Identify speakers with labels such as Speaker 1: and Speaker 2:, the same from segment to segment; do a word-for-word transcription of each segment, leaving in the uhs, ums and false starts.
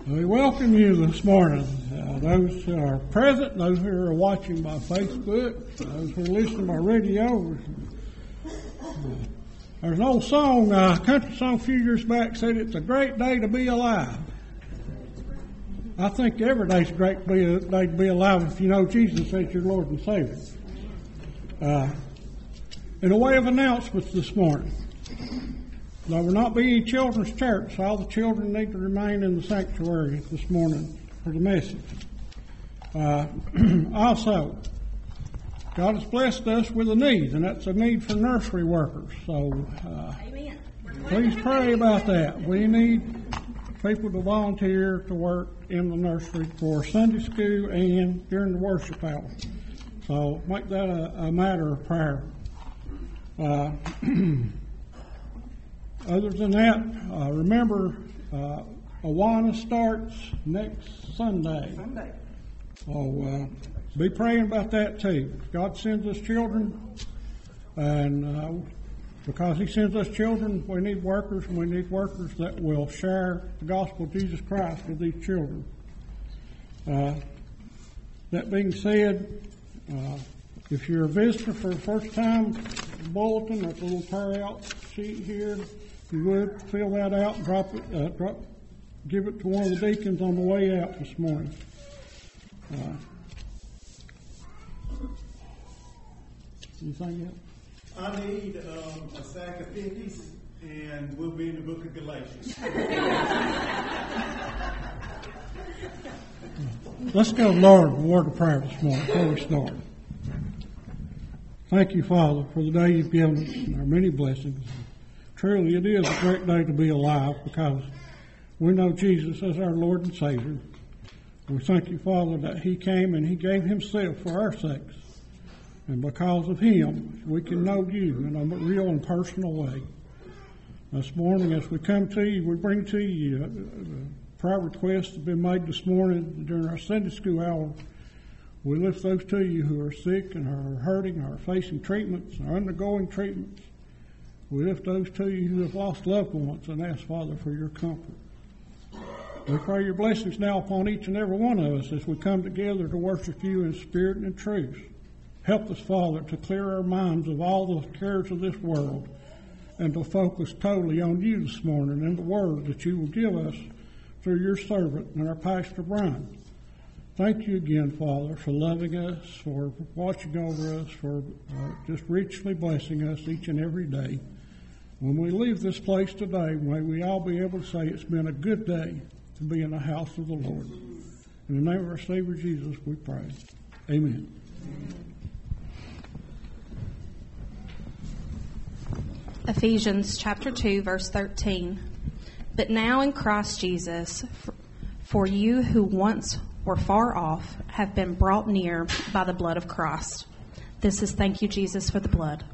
Speaker 1: We welcome you this morning. Uh, those who are present, those who are watching by Facebook, those who are listening by radio. Uh, there's an old song, uh, country song a few years back said it's a great day to be alive. I think every day's a great day to be alive if you know Jesus as your Lord and Savior. Uh, in a way of announcements this morning, there will not be any children's church, so all the children need to remain in the sanctuary this morning for the message. Uh, also, God has blessed us with a need, and that's a need for nursery workers. So uh, please pray about that. We need people to volunteer to work in the nursery for Sunday school and during the worship hour. So make that a, a matter of prayer. Uh, Other than that, uh, remember, uh, Awana starts next Sunday. Sunday. So uh, be praying about that too. God sends us children, and uh, because He sends us children, we need workers, and we need workers that will share the gospel of Jesus Christ with these children. Uh, that being said, uh, if you're a visitor for the first time, the bulletin, there's a little tear-out sheet here. If you would, fill that out and drop it, uh, drop, give it to one of the deacons on the way out this morning. Uh, anything else?
Speaker 2: I need um, a sack of fifties, and we'll be in the book of Galatians.
Speaker 1: Let's go to the Lord in a word of prayer this morning before we start. Thank you, Father, for the day you've given us and our many blessings. Truly, it is a great day to be alive because we know Jesus as our Lord and Savior. We thank you, Father, that He came and He gave Himself for our sakes. And because of Him, we can know you in a real and personal way. This morning, as we come to you, we bring to you the prayer requests that have been made this morning during our Sunday school hour. We lift those to you who are sick and are hurting, are facing treatments, are undergoing treatments. We lift those to you who have lost loved ones and ask, Father, for your comfort. We pray your blessings now upon each and every one of us as we come together to worship you in spirit and in truth. Help us, Father, to clear our minds of all the cares of this world and to focus totally on you this morning and the word that you will give us through your servant and our Pastor Brian. Thank you again, Father, for loving us, for watching over us, for uh, just richly blessing us each and every day. When we leave this place today, may we all be able to say it's been a good day to be in the house of the Lord. In the name of our Savior Jesus, we pray. Amen.
Speaker 3: Ephesians chapter two, verse thirteen. But now in Christ Jesus, for you who once were far off have been brought near by the blood of Christ. This is thank you, Jesus, for the blood.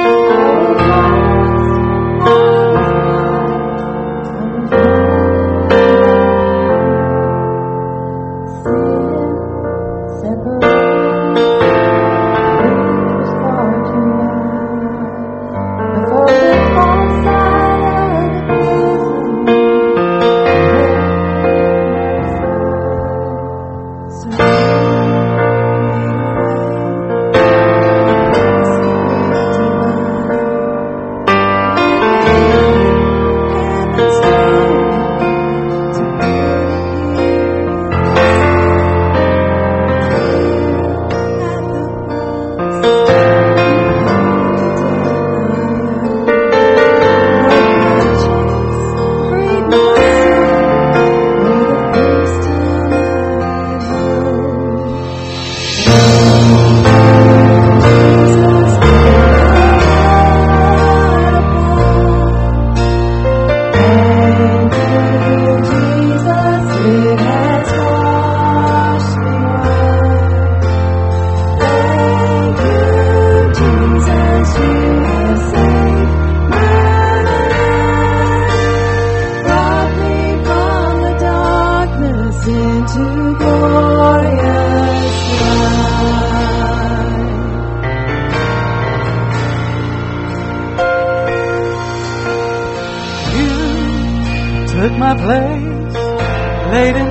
Speaker 4: Thank you.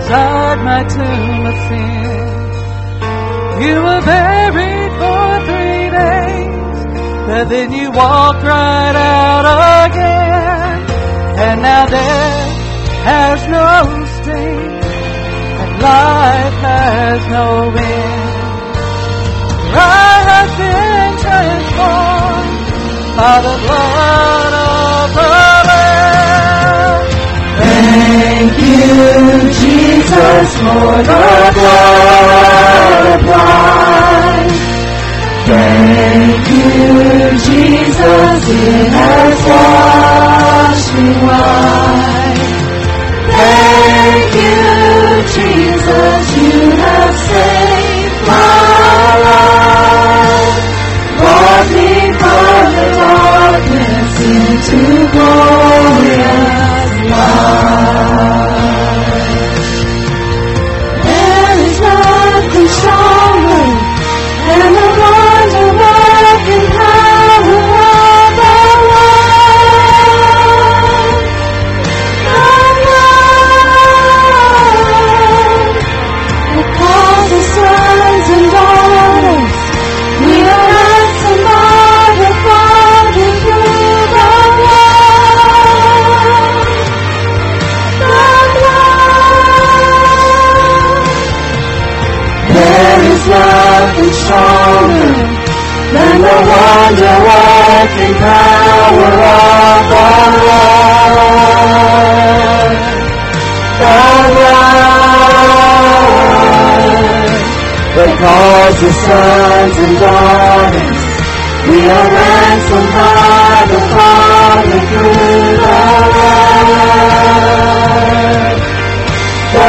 Speaker 4: inside my tomb of sin. You were buried for three days, but then you walked right out again. And now death has no sting, and life has no end. I have been transformed by the blood of the Lamb. Thank you, Jesus, for the blood applied. Thank you, Jesus, it has washed me white. Thank you, Jesus, you have saved my life. Brought me from the darkness into glorious light. There is nothing stronger than the wonder-working power of the Lord. The blood that calls the sons and daughters. We are ransomed by the Father through the blood. The blood. There is nothing stronger than the wonder-working power of the Lord. The blood that calls the sons and daughters. We are ransomed by the Father through the blood. The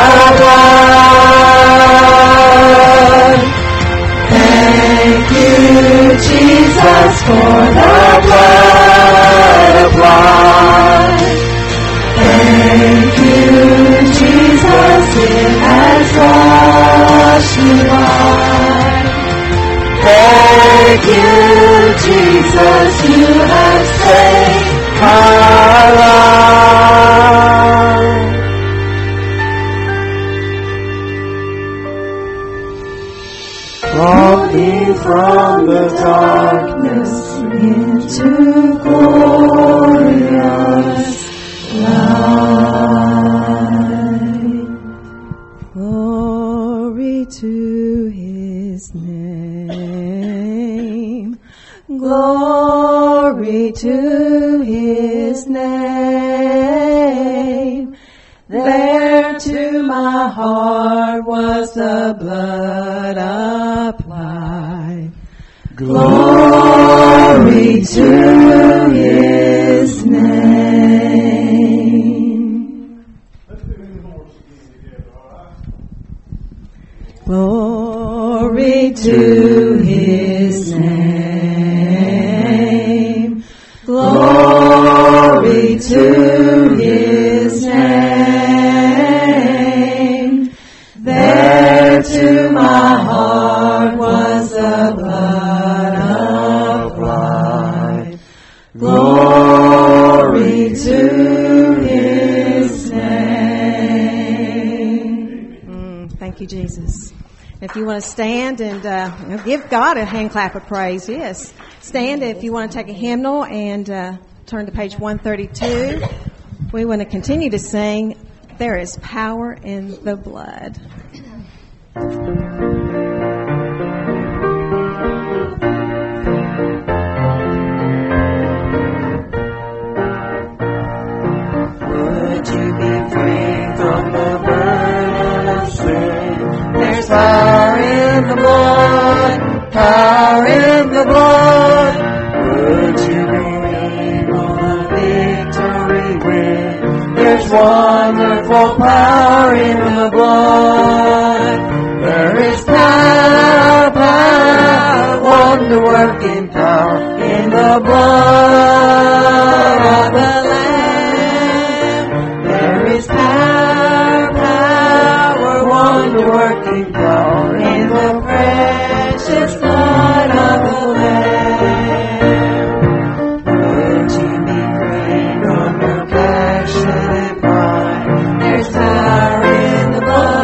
Speaker 4: blood. Thank you, Jesus, for the blood applied. Thank you, Jesus, it has washed me white. Thank you, Jesus, you have saved my life. Brought me from the darkness into glorious light. Glory to his name. Glory to his name. There to my heart was the blood applied. Glory to his name.
Speaker 2: Let's do the horse again together, all right?
Speaker 4: Glory to his name. Glory to his name. There to my heart was the blood applied. Glory to his name. Mm, thank you, Jesus. If you want to stand and uh, give God a hand clap of praise, yes. Stand if you want to take a hymnal and uh, turn to page one thirty-two. We want to continue to sing, There is Power in the Blood. Would you be free from the burden of sin? There's power in the blood, power in the blood. Would you believe on the victory win? There's wonderful power in the blood. There is power, power, wonder-working power in the blood of the Lamb. There is power, power, wonder-working power in the precious blood of the Lamb. Would you be free from your passion and pride? There's power in the blood.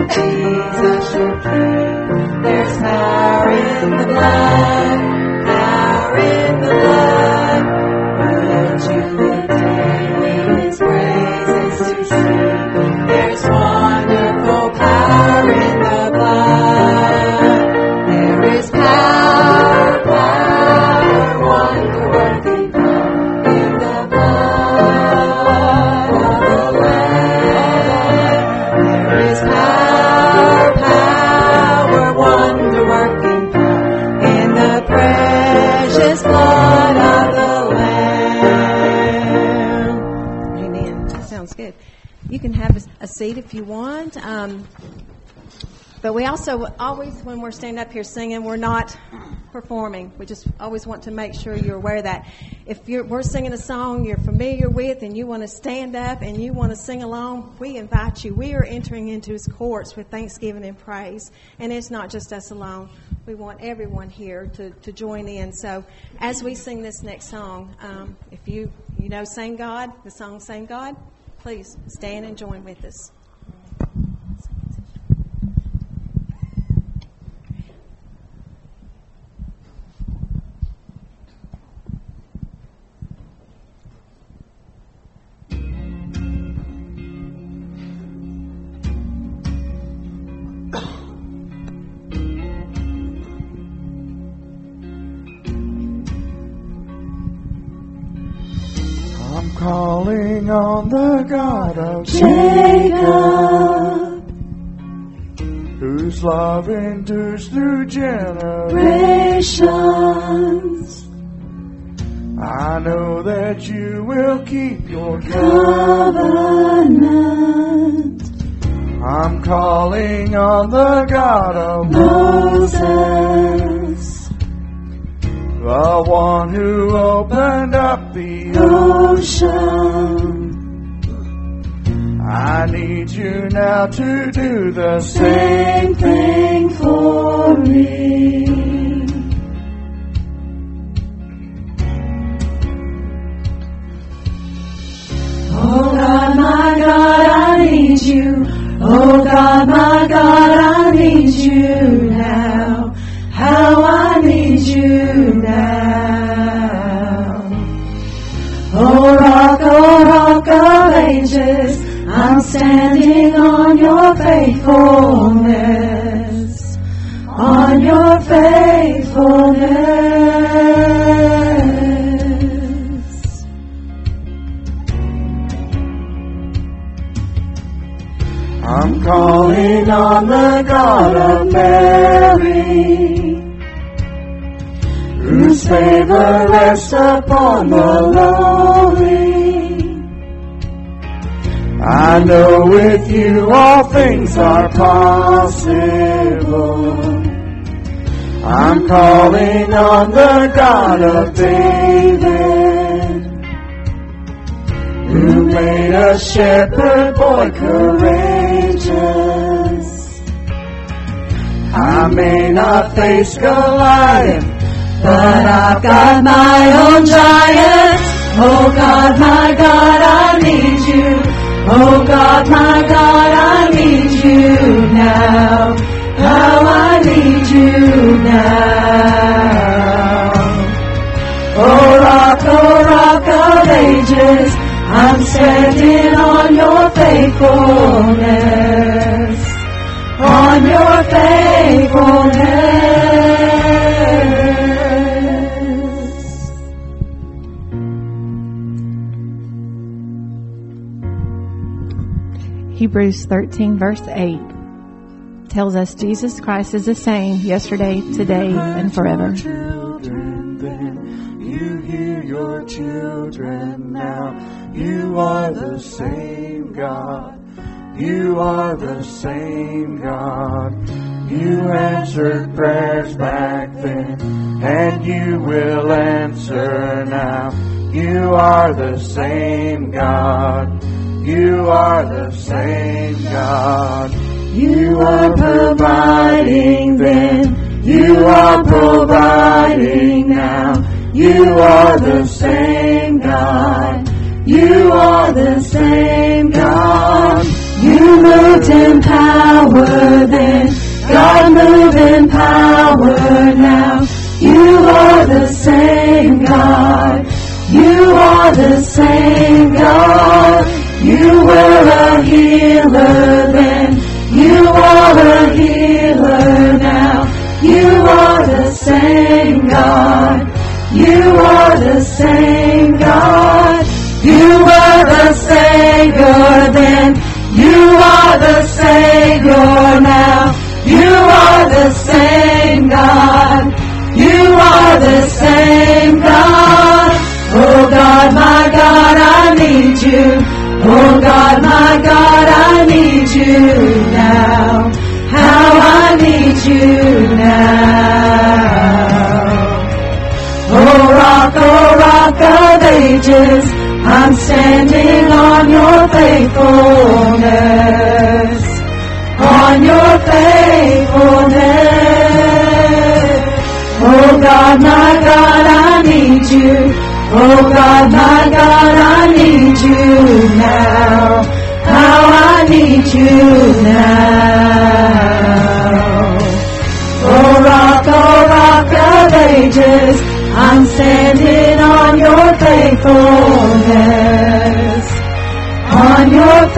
Speaker 4: Jesus your King. There's power in the blood, power in the blood. Would you look daily His praises to sing? There's wonderful power in the blood. There is power, power, wonder-working power in the blood of the Lamb. There is power, power, wonder-working power in the precious blood of the Lamb. Amen. That sounds good. You can have a, a seat if you want. Um, but we also always, when we're standing up here singing, we're not performing. We just always want to make sure you're aware of that. If you're, we're singing a song you're familiar with and you want to stand up and you want to sing along, we invite you. We are entering into His courts with thanksgiving and praise. And it's not just us alone. We want everyone here to, to join in. So as we sing this next song, um, if you, you know Same God, the song Same God, please stand and join with us.
Speaker 5: I'm calling on the God of
Speaker 6: Jacob,
Speaker 5: whose love endures through
Speaker 6: generations.
Speaker 5: I know that you will keep your
Speaker 6: Covenant,
Speaker 5: I'm calling on the God of
Speaker 6: Moses,
Speaker 5: the one who opened up the
Speaker 6: ocean.
Speaker 5: I need you now to do the
Speaker 6: Same thing for me. Oh God, my God, I need you. Oh God, my God, I need you now. How I need you now. Oh rock, oh rock of ages, I'm standing on your faithfulness, on your faithfulness.
Speaker 5: I'm calling on the God of Mary, whose favor rests upon the lowly. I know with you all things are possible. I'm calling on the God of David, who made a shepherd boy courageous. I may not face Goliath,
Speaker 6: but I've got my own giant. Oh God, my God, I need you. Oh God, my God, I need you now. How I need you now. Oh rock, oh rock of ages, I'm standing on your faithfulness, on your faithfulness.
Speaker 7: Hebrews thirteen verse eight tells us Jesus Christ is the same yesterday, today, and forever.
Speaker 5: Children, then you hear your children now. You are the same God. You are the same God. You answered prayers back then, and you will answer now. You are the same God. You are the same God.
Speaker 6: You are providing then, you are providing now. You are the same God. You are the same God. You moved in power are the Savior now. You are the same God. You are the same God. Oh God, my God, I need you. Oh God, my God, I need you now. How I need you now. Oh rock, oh rock of ages, I'm standing on your faithfulness. On your faithfulness. Oh God, my God, I need you. Oh God, my God, I need you now. How I need you now. Oh rock, oh rock of ages, I'm standing on your faithfulness. On your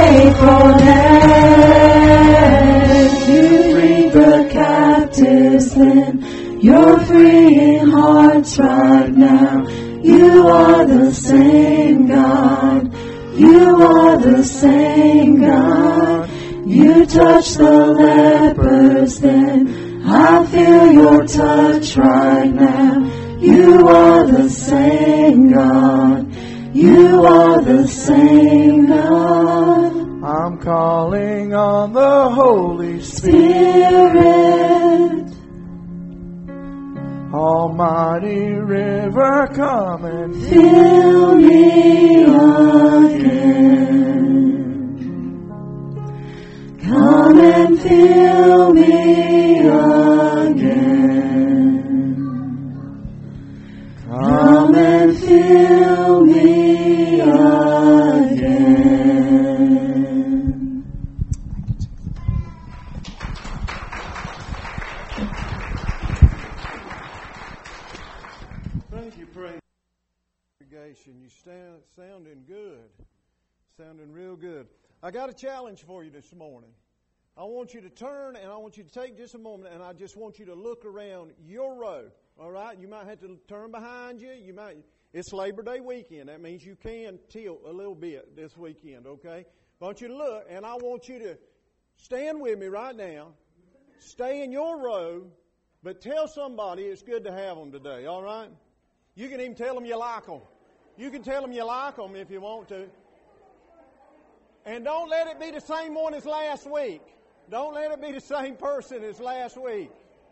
Speaker 6: faithfulness. You bring the captives then. You're freeing hearts right now. You are the same God. You are the same God. You touch the lepers then. I feel your touch right now. You are the same God. You are the same God.
Speaker 5: I'm calling on the Holy
Speaker 6: Spirit.
Speaker 5: Almighty river, come and
Speaker 6: Fill me again. Come and fill me again. Come and fill me again.
Speaker 2: Thank you, praise congregation. You stand sounding good. Sounding real good. I got a challenge for you this morning. I want you to turn and I want you to take just a moment and I just want you to look around your row. All right? You might have to turn behind you. You might. It's Labor Day weekend. That means you can tilt a little bit this weekend, okay? I want you to look and I want you to stand with me right now. Stay in your row, but tell somebody it's good to have them today, all right? You can even tell them you like them. You can tell them you like them if you want to. And don't let it be the same one as last week. Don't let it be the same person as last week.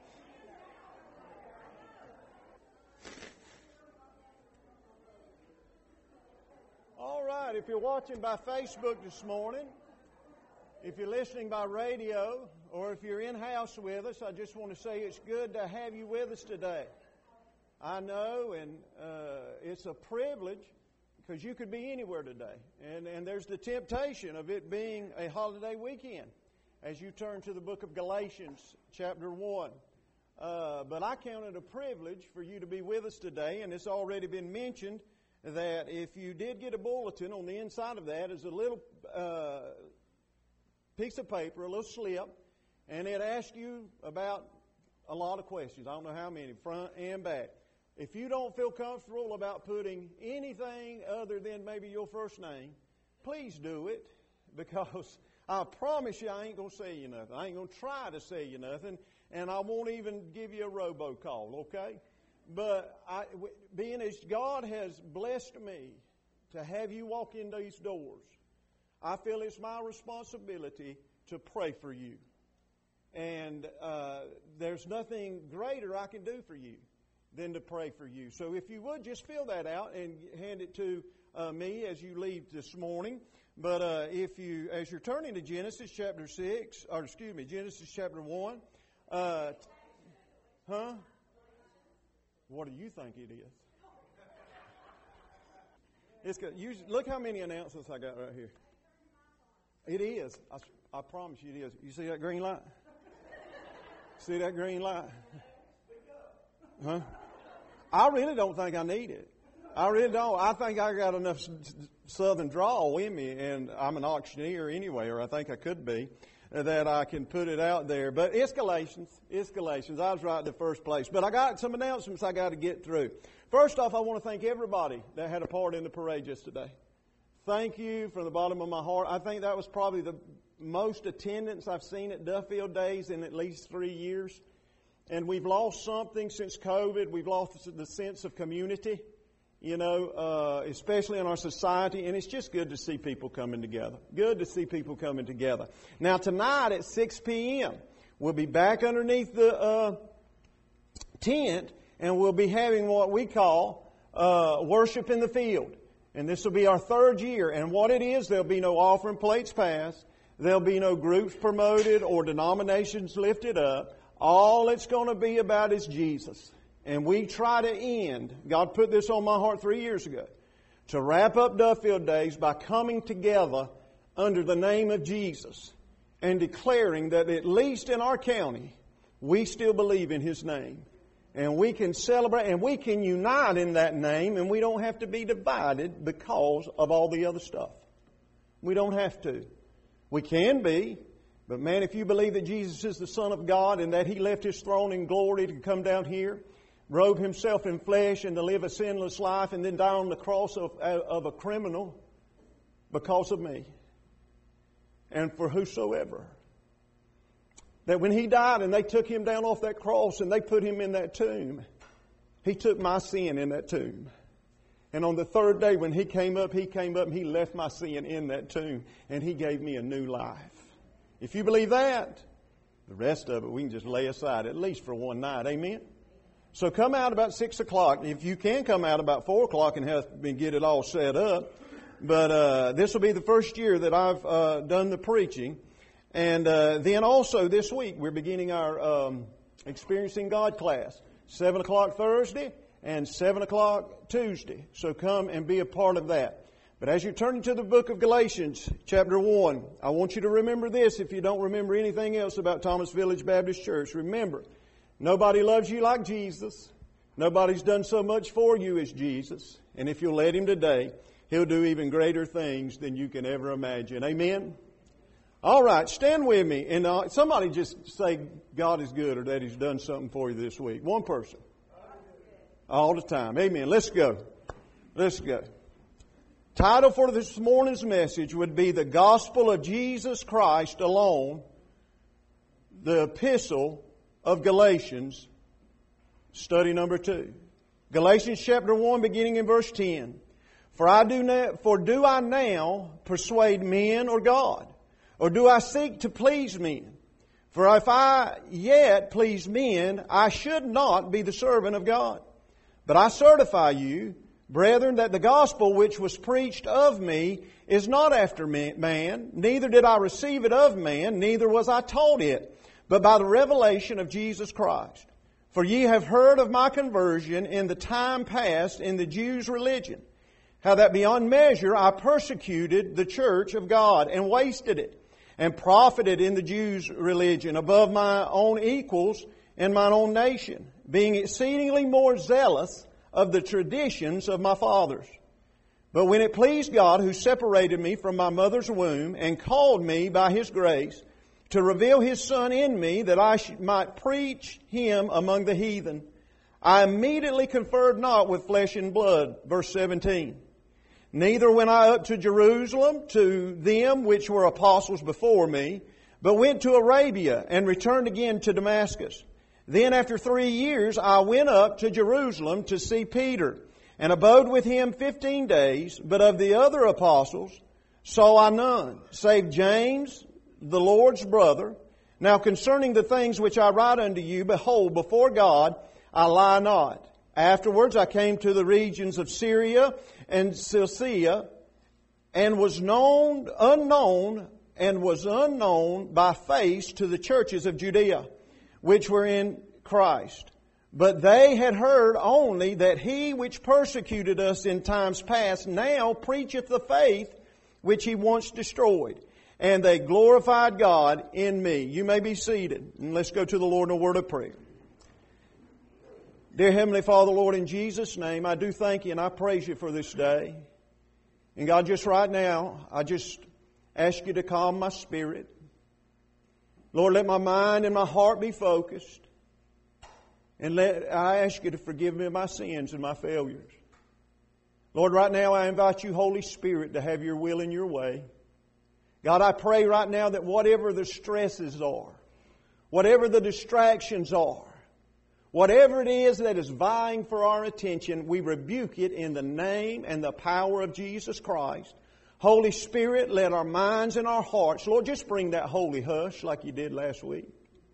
Speaker 2: All right, if you're watching by Facebook this morning, if you're listening by radio, or if you're in-house with us, I just want to say it's good to have you with us today. I know, and uh, it's a privilege, because you could be anywhere today. And, and there's the temptation of it being a holiday weekend as you turn to the book of Galatians, chapter one. Uh, but I count it a privilege for you to be with us today, and it's already been mentioned that if you did get a bulletin, on the inside of that is a little uh, piece of paper, a little slip, and it asks you about a lot of questions. I don't know how many, front and back. If you don't feel comfortable about putting anything other than maybe your first name, please do it, because I promise you I ain't going to say you nothing. I ain't going to try to say you nothing, and I won't even give you a robocall, okay? But I, being as God has blessed me to have you walk in these doors, I feel it's my responsibility to pray for you. And uh, there's nothing greater I can do for you than to pray for you. So if you would, just fill that out and hand it to uh, me as you leave this morning. But uh, if you, as you're turning to Genesis chapter six, or excuse me, Genesis chapter one, uh, huh? What do you think it is? It's got, you, look how many announcements I got right here. It is. I, I promise you it is. You see that green light? See that green light? Huh? I really don't think I need it. I really don't. I think I got enough Southern drawl in me, and I'm an auctioneer anyway, or I think I could be, that I can put it out there. But it's Galatians. It's Galatians. I was right in the first place. But I got some announcements I got to get through. First off, I want to thank everybody that had a part in the parade yesterday. thank you from the bottom of my heart. I think that was probably the most attendance I've seen at Duffield Days in at least three years. And we've lost something since COVID. We've lost the sense of community, you know, uh, especially in our society. And it's just good to see people coming together. Good to see people coming together. Now, tonight at six p.m., we'll be back underneath the uh, tent, and we'll be having what we call uh, worship in the field. And this will be our third year. And what it is, there'll be no offering plates passed. There'll be no groups promoted or denominations lifted up. All it's going to be about is Jesus. And we try to end, God put this on my heart three years ago, to wrap up Duffield Days by coming together under the name of Jesus and declaring that at least in our county, we still believe in His name. And we can celebrate and we can unite in that name, and we don't have to be divided because of all the other stuff. We don't have to. We can be. But man, if you believe that Jesus is the Son of God and that He left His throne in glory to come down here, robe Himself in flesh and to live a sinless life and then die on the cross of, of a criminal because of me and for whosoever. That when He died and they took Him down off that cross and they put Him in that tomb, He took my sin in that tomb. And on the third day when He came up, He came up and He left my sin in that tomb and He gave me a new life. If you believe that, the rest of it we can just lay aside, at least for one night. Amen? So come out about six o'clock. If you can come out about four o'clock and have and get it all set up. But uh, this will be the first year that I've uh, done the preaching. And uh, then also this week we're beginning our um, Experiencing God class. seven o'clock Thursday and seven o'clock Tuesday. So come and be a part of that. But as you turn to the book of Galatians, chapter one, I want you to remember this if you don't remember anything else about Thomas Village Baptist Church. Remember, nobody loves you like Jesus. Nobody's done so much for you as Jesus. And if you'll let Him today, He'll do even greater things than you can ever imagine. Amen? All right, stand with me. And uh, somebody just say God is good or that He's done something for you this week. One person. All the time. Amen. Let's go. Let's go. Title for this morning's message would be The Gospel of Jesus Christ Alone, the Epistle of Galatians, study number two. Galatians chapter one, beginning in verse ten. For I do na- for do I now persuade men or God? Or do I seek to please men? For if I yet please men, I should not be the servant of God. But I certify you, brethren, that the gospel which was preached of me is not after man, neither did I receive it of man, neither was I taught it, but by the revelation of Jesus Christ. For ye have heard of my conversion in the time past in the Jews' religion, how that beyond measure I persecuted the church of God and wasted it, and profited in the Jews' religion above my own equals in mine own nation, being exceedingly more zealous of the traditions of my fathers. But when it pleased God, who separated me from my mother's womb and called me by His grace to reveal His Son in me that I might preach Him among the heathen, I immediately conferred not with flesh and blood. Verse seventeen. Neither went I up to Jerusalem to them which were apostles before me, but went to Arabia and returned again to Damascus. Then after three years I went up to Jerusalem to see Peter, and abode with him fifteen days. But of the other apostles saw I none, save James, the Lord's brother. Now concerning the things which I write unto you, behold, before God I lie not. Afterwards I came to the regions of Syria and Cilicia, and was known, unknown, and was unknown by face to the churches of Judea, which were in Christ. But they had heard only that He which persecuted us in times past now preacheth the faith which He once destroyed. And they glorified God in me. You may be seated. And let's go to the Lord in a word of prayer. Dear Heavenly Father, Lord, in Jesus' name, I do thank You and I praise You for this day. And God, just right now, I just ask You to calm my spirit. Lord, let my mind and my heart be focused. And let I ask You to forgive me of my sins and my failures. Lord, right now I invite you, Holy Spirit, to have your will and your way. God, I pray right now that whatever the stresses are, whatever the distractions are, whatever it is that is vying for our attention, we rebuke it in the name and the power of Jesus Christ. Holy Spirit, let our minds and our hearts, Lord, just bring that holy hush like you did last week.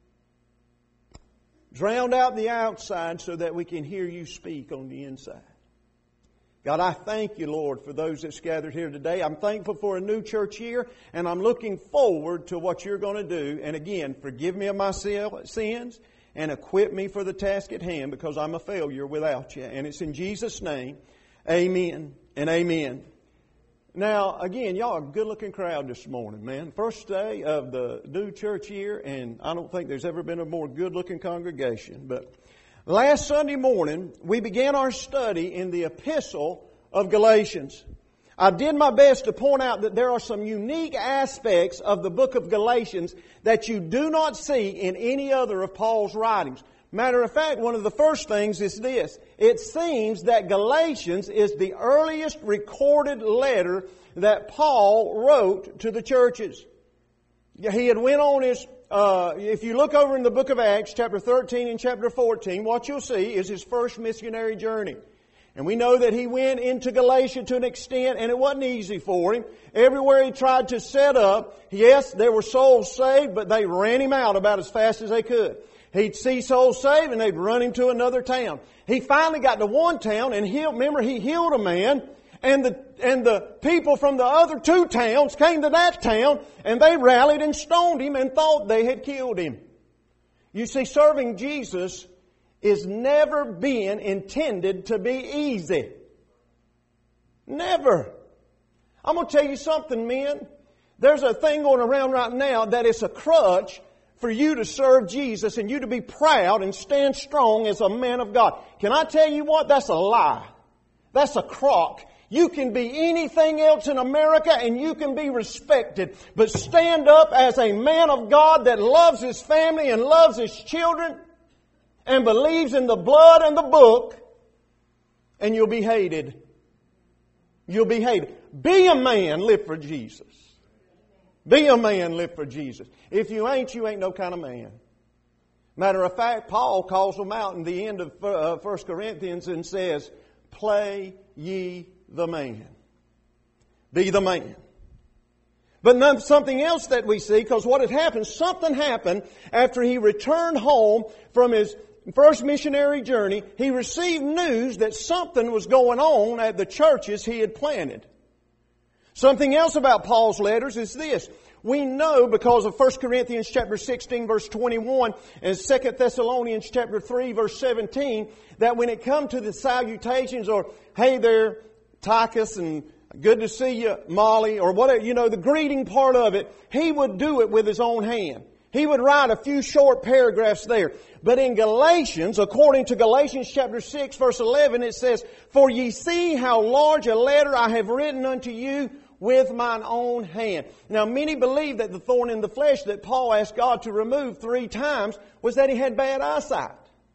Speaker 2: Drown out the outside so that we can hear you speak on the inside. God, I thank you, Lord, for those that's gathered here today. I'm thankful for a new church year, and I'm looking forward to what you're going to do. And again, forgive me of my sins and equip me for the task at hand, because I'm a failure without you. And it's in Jesus' name, amen and amen. Now, again, y'all are a good-looking crowd this morning, man. First day of the new church year, and I don't think there's ever been a more good-looking congregation. But last Sunday morning, we began our study in the Epistle of Galatians. I did my best to point out that there are some unique aspects of the book of Galatians that you do not see in any other of Paul's writings. Matter of fact, one of the first things is this. It seems that Galatians is the earliest recorded letter that Paul wrote to the churches. He had went on his, uh, if you look over in the book of Acts, chapter thirteen and chapter fourteen, what you'll see is his first missionary journey. And we know that he went into Galatia to an extent, and it wasn't easy for him. Everywhere he tried to set up, yes, there were souls saved, but they ran him out about as fast as they could. He'd see souls saved, and they'd run him to another town. He finally got to one town, and healed, remember, he healed a man, and the, and the people from the other two towns came to that town, and they rallied and stoned him and thought they had killed him. You see, serving Jesus is never been intended to be easy. Never. I'm going to tell you something, men. There's a thing going around right now that is a crutch for you to serve Jesus and you to be proud and stand strong as a man of God. Can I tell you what? That's a lie. That's a crock. You can be anything else in America and you can be respected. But stand up as a man of God that loves his family and loves his children and believes in the blood and the book, and you'll be hated. You'll be hated. Be a man, live for Jesus. Be a man, live for Jesus. If you ain't, you ain't no kind of man. Matter of fact, Paul calls them out in the end of First Corinthians and says, play ye the man. Be the man. But none, something else that we see, because what had happened, something happened after he returned home from his first missionary journey. He received news that something was going on at the churches he had planted. Something else about Paul's letters is this. We know because of First Corinthians chapter sixteen verse twenty-one and Second Thessalonians chapter three verse seventeen that when it comes to the salutations or, hey there, Tychus, and good to see you, Molly, or whatever, you know, the greeting part of it, he would do it with his own hand. He would write a few short paragraphs there. But in Galatians, according to Galatians chapter six verse eleven, it says, for ye see how large a letter I have written unto you with mine own hand. Now many believe that the thorn in the flesh that Paul asked God to remove three times was that he had bad eyesight.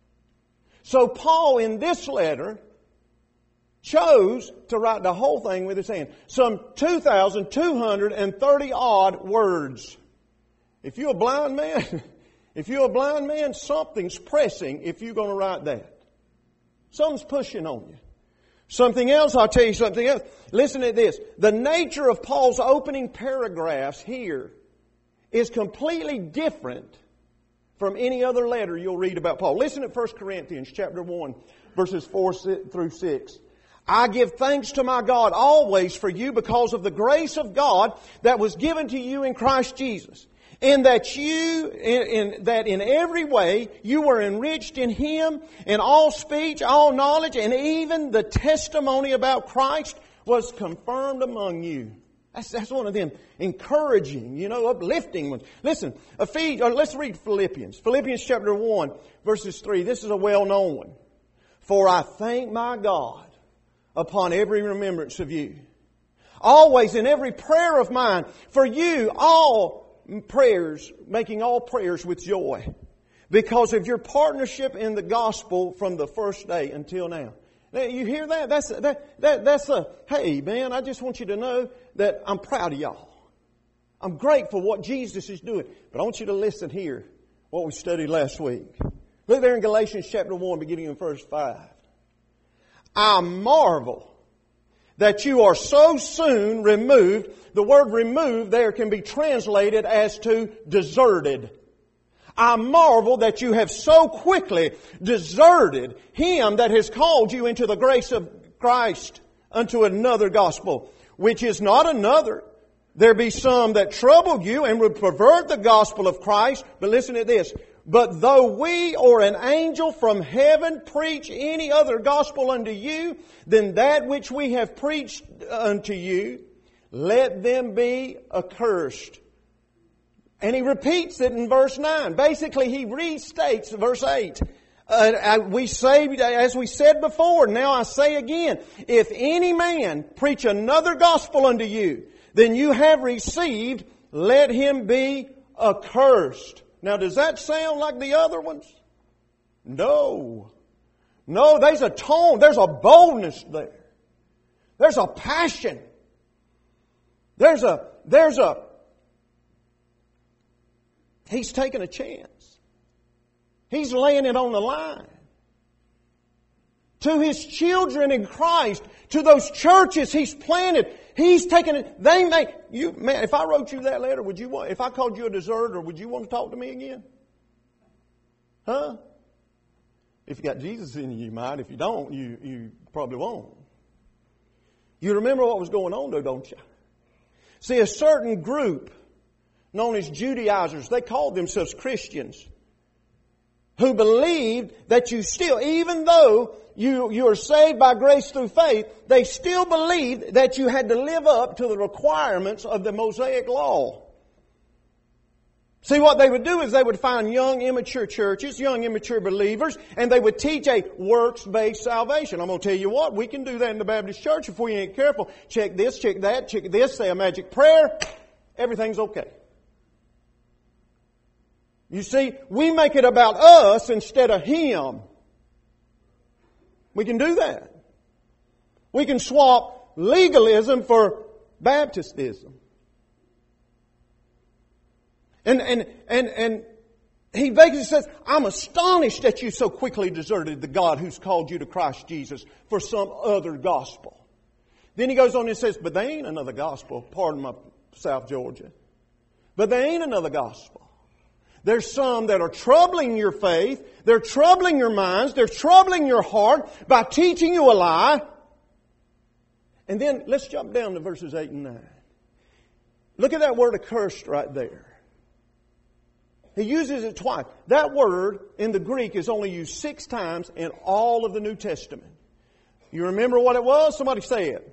Speaker 2: So Paul in this letter chose to write the whole thing with his hand. Some two thousand two hundred thirty odd words. If you're a blind man, if you're a blind man, something's pressing if you're going to write that. Something's pushing on you. Something else, I'll tell you something else. Listen to this. The nature of Paul's opening paragraphs here is completely different from any other letter you'll read about Paul. Listen to First Corinthians chapter one, verses four through six. I give thanks to my God always for you because of the grace of God that was given to you in Christ Jesus. In that you, in, in that in every way you were enriched in Him, in all speech, all knowledge, and even the testimony about Christ was confirmed among you. That's, that's one of them encouraging, you know, uplifting ones. Listen, Ephes- or let's read Philippians. Philippians chapter one, verses three. This is a well-known one. For I thank my God upon every remembrance of you, always in every prayer of mine, for you all prayers, making all prayers with joy, because of your partnership in the gospel from the first day until now. You hear that? That's that, that that's a, hey man, I just want you to know that I'm proud of y'all. I'm grateful for what Jesus is doing. But I want you to listen here, what we studied last week. Look there in Galatians chapter one, beginning in verse five. I marvel that you are so soon removed. The word removed there can be translated as to deserted. I marvel that you have so quickly deserted Him that has called you into the grace of Christ unto another gospel, which is not another. There be some that trouble you and would pervert the gospel of Christ. But listen to this. But though we or an angel from heaven preach any other gospel unto you than that which we have preached unto you, let them be accursed. And he repeats it in verse nine. Basically, he restates verse eight. Uh, we say, as we said before, now I say again, if any man preach another gospel unto you than you have received, let him be accursed. Now, does that sound like the other ones? No. No, there's a tone, there's a boldness there. There's a passion. There's a, there's a, he's taking a chance. He's laying it on the line. To his children in Christ, to those churches he's planted, he's taking it. They may, you, man, if I wrote you that letter, would you want, if I called you a deserter, would you want to talk to me again? Huh? If you got Jesus in you, you might. If you don't, you, you probably won't. You remember what was going on though, don't you? See, a certain group known as Judaizers, they called themselves Christians, who believed that you still, even though you, you are saved by grace through faith, they still believed that you had to live up to the requirements of the Mosaic Law. See, what they would do is they would find young, immature churches, young, immature believers, and they would teach a works-based salvation. I'm going to tell you what, we can do that in the Baptist church if we ain't careful. Check this, check that, check this, say a magic prayer, everything's okay. You see, we make it about us instead of Him. We can do that. We can swap legalism for Baptistism. And, and, and, and he basically says, I'm astonished that you so quickly deserted the God who's called you to Christ Jesus for some other gospel. Then he goes on and says, but there ain't another gospel. Pardon my South Georgia. But there ain't another gospel. There's some that are troubling your faith. They're troubling your minds. They're troubling your heart by teaching you a lie. And then let's jump down to verses eight and nine. Look at that word accursed right there. He uses it twice. That word in the Greek is only used six times in all of the New Testament. You remember what it was? Somebody say it.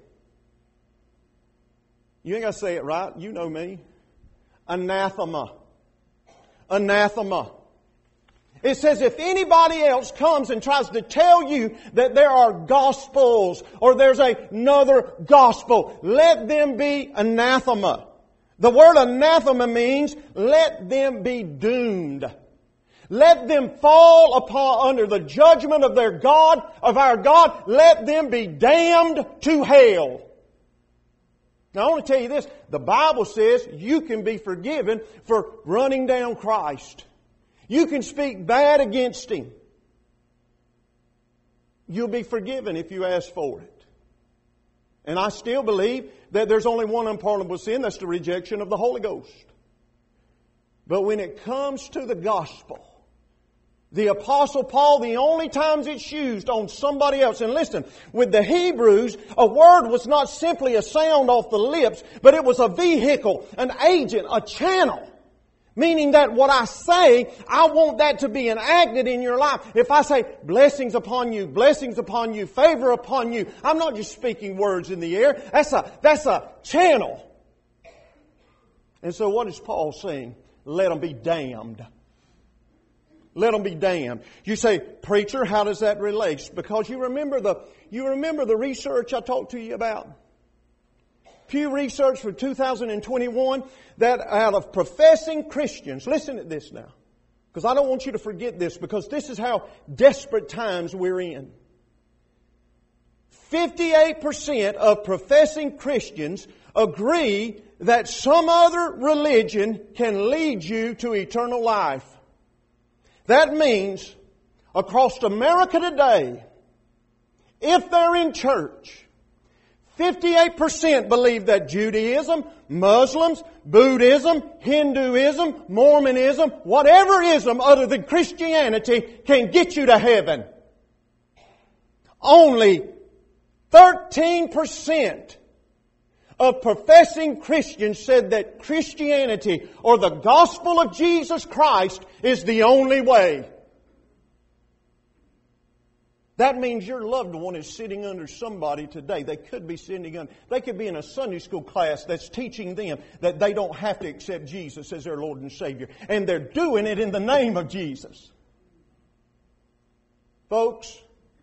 Speaker 2: You ain't got to say it right. You know me. Anathema. Anathema. It says if anybody else comes and tries to tell you that there are gospels or there's another gospel, let them be anathema. The word anathema means let them be doomed. Let them fall upon under the judgment of their God, of our God. Let them be damned to hell. Now I want to tell you this. The Bible says you can be forgiven for running down Christ. You can speak bad against Him. You'll be forgiven if you ask for it. And I still believe that there's only one unpardonable sin. That's the rejection of the Holy Ghost. But when it comes to the gospel, the Apostle Paul, the only times it's used on somebody else. And listen, with the Hebrews, a word was not simply a sound off the lips, but it was a vehicle, an agent, a channel. Meaning that what I say, I want that to be enacted in your life. If I say, blessings upon you, blessings upon you, favor upon you, I'm not just speaking words in the air. That's a, that's a channel. And so what is Paul saying? Let them be damned. Let them be damned. You say, preacher, how does that relate? Because you remember the, you remember the research I talked to you about? Pew Research for two thousand twenty-one, that out of professing Christians, listen to this now, because I don't want you to forget this, because this is how desperate times we're in. fifty-eight percent of professing Christians agree that some other religion can lead you to eternal life. That means, across America today, if they're in church, fifty-eight percent believe that Judaism, Muslims, Buddhism, Hinduism, Mormonism, whatever ism other than Christianity can get you to heaven. Only thirteen percent of professing Christians said that Christianity or the gospel of Jesus Christ is the only way. That means your loved one is sitting under somebody today. They could be sitting under, they could be in a Sunday school class that's teaching them that they don't have to accept Jesus as their Lord and Savior. And they're doing it in the name of Jesus. Folks,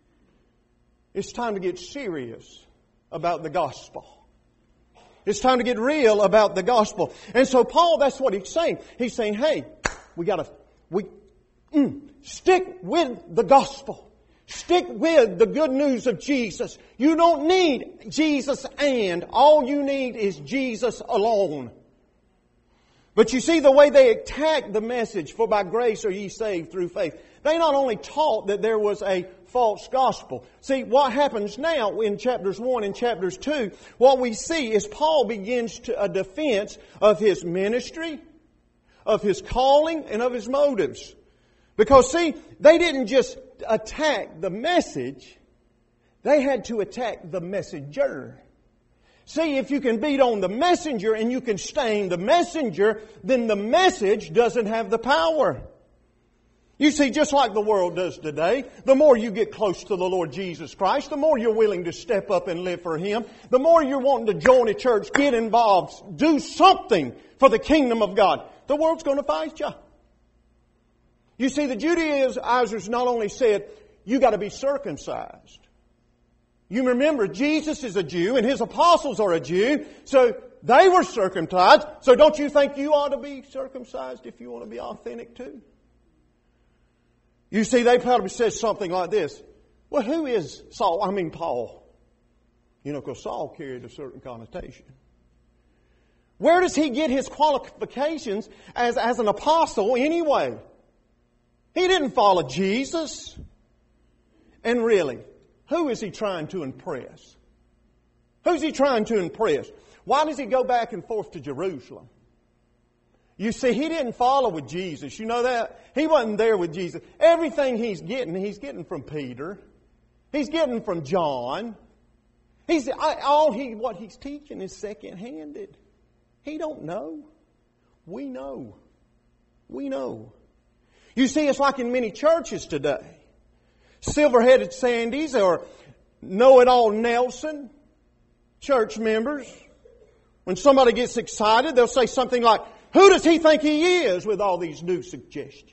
Speaker 2: it's time to get serious about the gospel. It's time to get real about the gospel. And so Paul, that's what he's saying. He's saying, hey, we gotta, we, mm, stick with the gospel. Stick with the good news of Jesus. You don't need Jesus and. All you need is Jesus alone. But you see the way they attack the message, for by grace are ye saved through faith. They not only taught that there was a false gospel. See, what happens now in chapters one and chapters two, what we see is Paul begins to, a defense of his ministry, of his calling, and of his motives. Because see, they didn't just attack the message, they had to attack the messenger. See, if you can beat on the messenger and you can stain the messenger, then the message doesn't have the power. You see, just like the world does today, the more you get close to the Lord Jesus Christ, the more you're willing to step up and live for Him, the more you're wanting to join a church, get involved, do something for the kingdom of God, the world's going to fight you. You see, the Judaizers not only said, you got to be circumcised. You remember, Jesus is a Jew and His apostles are a Jew, so they were circumcised. So don't you think you ought to be circumcised if you want to be authentic too? You see, they probably said something like this. Well, who is Saul? I mean, Paul. You know, because Saul carried a certain connotation. Where does he get his qualifications as, as an apostle anyway? He didn't follow Jesus. And really, who is he trying to impress? Who's he trying to impress? Why does he go back and forth to Jerusalem? You see, he didn't follow with Jesus. You know that? He wasn't there with Jesus. Everything he's getting, he's getting from Peter. He's getting from John. He's all he what he's teaching is second-handed. He don't know. We know. We know. You see, it's like in many churches today. Silver-headed Sandys or know-it-all Nelson, church members. When somebody gets excited, they'll say something like, who does he think he is with all these new suggestions?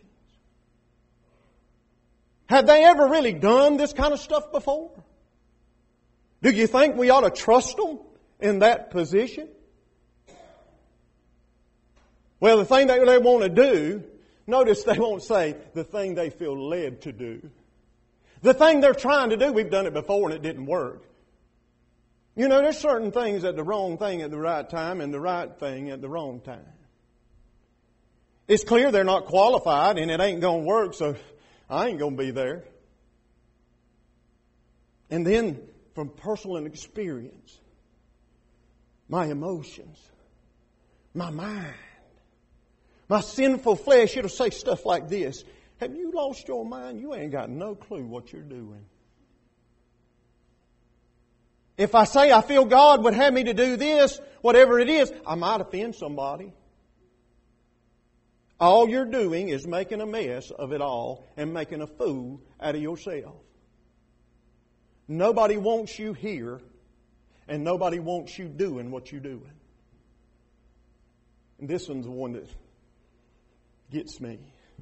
Speaker 2: Have they ever really done this kind of stuff before? Do you think we ought to trust them in that position? Well, the thing that they want to do, notice they won't say the thing they feel led to do. The thing they're trying to do, we've done it before and it didn't work. You know, there's certain things at the wrong thing at the right time and the right thing at the wrong time. It's clear they're not qualified and it ain't going to work, so I ain't going to be there. And then, from personal experience, my emotions, my mind, my sinful flesh, it'll say stuff like this. Have you lost your mind? You ain't got no clue what you're doing. If I say I feel God would have me to do this, whatever it is, I might offend somebody. All you're doing is making a mess of it all and making a fool out of yourself. Nobody wants you here, and nobody wants you doing what you're doing. And this one's the one that gets me.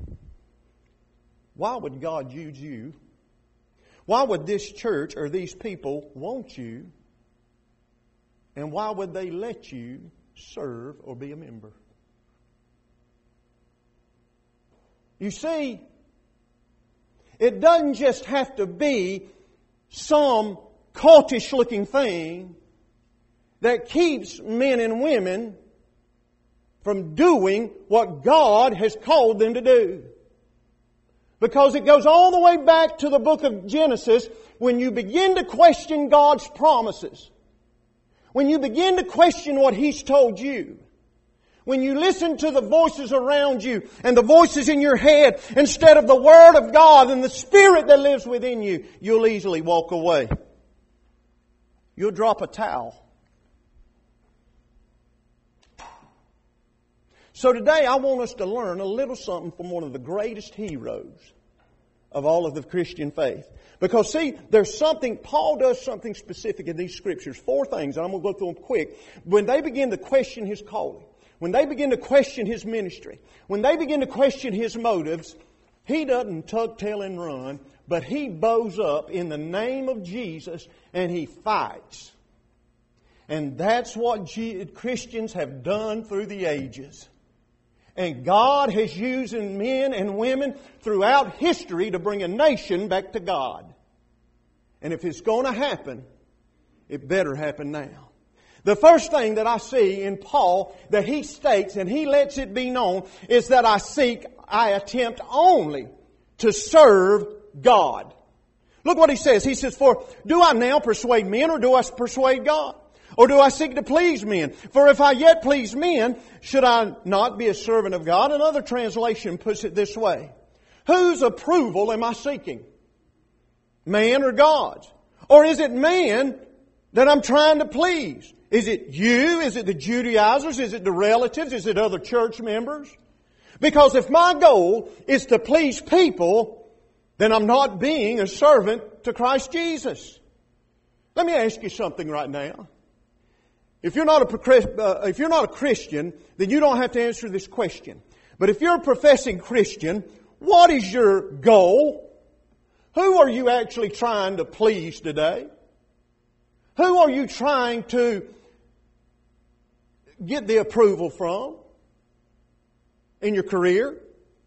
Speaker 2: Why would God use you? Why would this church or these people want you? And why would they let you serve or be a member? You see, it doesn't just have to be some cultish looking thing that keeps men and women from doing what God has called them to do. Because it goes all the way back to the book of Genesis when you begin to question God's promises. When you begin to question what He's told you. When you listen to the voices around you and the voices in your head instead of the Word of God and the Spirit that lives within you, you'll easily walk away. You'll drop a towel. So today I want us to learn a little something from one of the greatest heroes of all of the Christian faith. Because see, there's something, Paul does something specific in these Scriptures. Four things, and I'm going to go through them quick. When they begin to question his calling, when they begin to question his ministry, when they begin to question his motives, he doesn't tug, tail, and run, but he bows up in the name of Jesus and he fights. And that's what Christians have done through the ages. And God has used men and women throughout history to bring a nation back to God. And if it's going to happen, it better happen now. The first thing that I see in Paul that he states, and he lets it be known, is that I seek, I attempt only to serve God. Look what he says. He says, for do I now persuade men or do I persuade God? Or do I seek to please men? For if I yet please men, should I not be a servant of God? Another translation puts it this way. Whose approval am I seeking? Man or God's? Or is it man that I'm trying to please? Is it you? Is it the Judaizers? Is it the relatives? Is it other church members? Because if my goal is to please people, then I'm not being a servant to Christ Jesus. Let me ask you something right now. If you're not a, uh, if you're not a Christian, then you don't have to answer this question. But if you're a professing Christian, what is your goal? Who are you actually trying to please today? Who are you trying to get the approval from? In your career?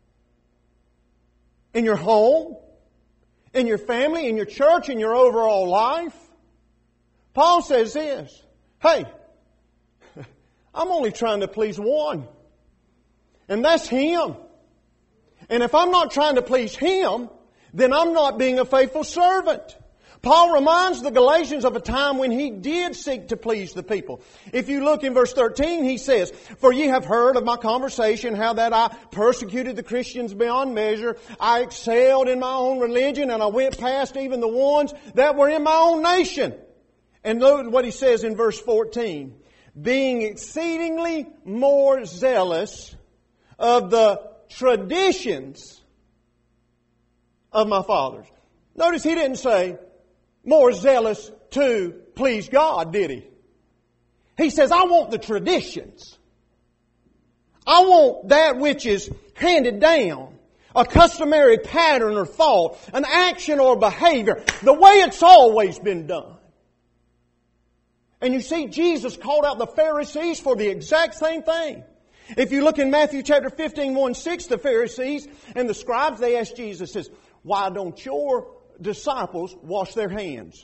Speaker 2: In your home? In your family? In your church? In your overall life? Paul says this, hey, I'm only trying to please one. And that's Him. And if I'm not trying to please Him, then I'm not being a faithful servant. Paul reminds the Galatians of a time when he did seek to please the people. If you look in verse thirteen, he says, for ye have heard of my conversation, how that I persecuted the Christians beyond measure. I excelled in my own religion, and I went past even the ones that were in my own nation. And look what he says in verse fourteen. Being exceedingly more zealous of the traditions of my fathers. Notice he didn't say more zealous to please God, did he? He says, I want the traditions. I want that which is handed down. A customary pattern or thought, an action or behavior, the way it's always been done. And you see, Jesus called out the Pharisees for the exact same thing. If you look in Matthew chapter fifteen, one six, the Pharisees and the scribes, they asked Jesus, says, why don't your disciples wash their hands?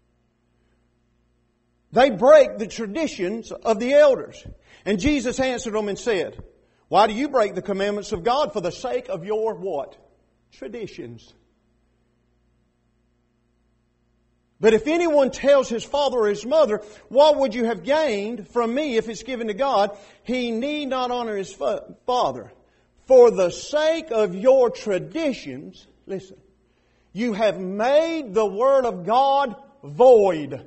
Speaker 2: They break the traditions of the elders. And Jesus answered them and said, why do you break the commandments of God for the sake of your what? Traditions. But if anyone tells his father or his mother, what would you have gained from me if it's given to God? He need not honor his father. For the sake of your traditions, listen, you have made the word of God void.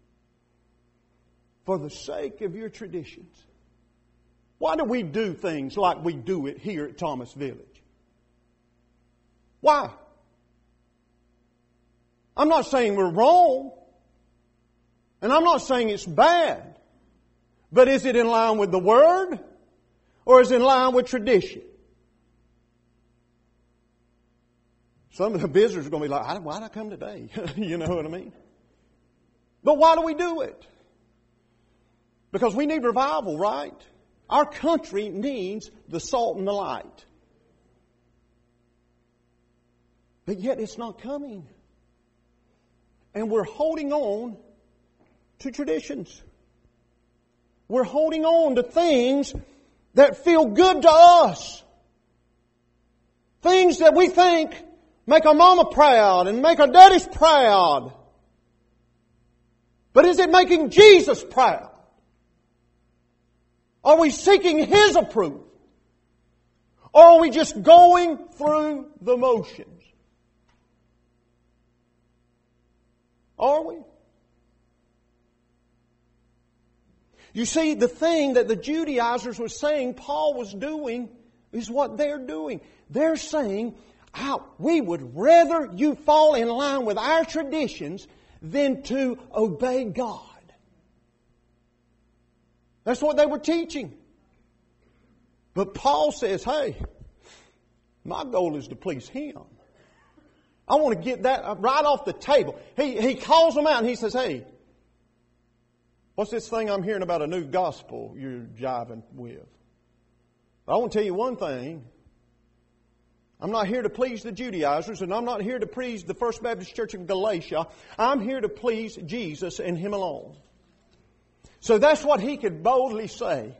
Speaker 2: For the sake of your traditions. Why do we do things like we do it here at Thomas Village? Why? I'm not saying we're wrong. And I'm not saying it's bad. But is it in line with the Word? Or is it in line with tradition? Some of the visitors are going to be like, why did I come today? You know what I mean? But why do we do it? Because we need revival, right? Our country needs the salt and the light. But yet it's not coming. And we're holding on to traditions. We're holding on to things that feel good to us. Things that we think make our mama proud and make our daddies proud. But is it making Jesus proud? Are we seeking His approval? Or are we just going through the motions? Are we? You see, the thing that the Judaizers were saying Paul was doing is what they're doing. They're saying, oh, we would rather you fall in line with our traditions than to obey God. That's what they were teaching. But Paul says, hey, my goal is to please Him. I want to get that right off the table. He, he calls them out and he says, hey, what's this thing I'm hearing about a new gospel you're jiving with? I want to tell you one thing. I'm not here to please the Judaizers, and I'm not here to please the First Baptist Church of Galatia. I'm here to please Jesus and Him alone. So that's what he could boldly say.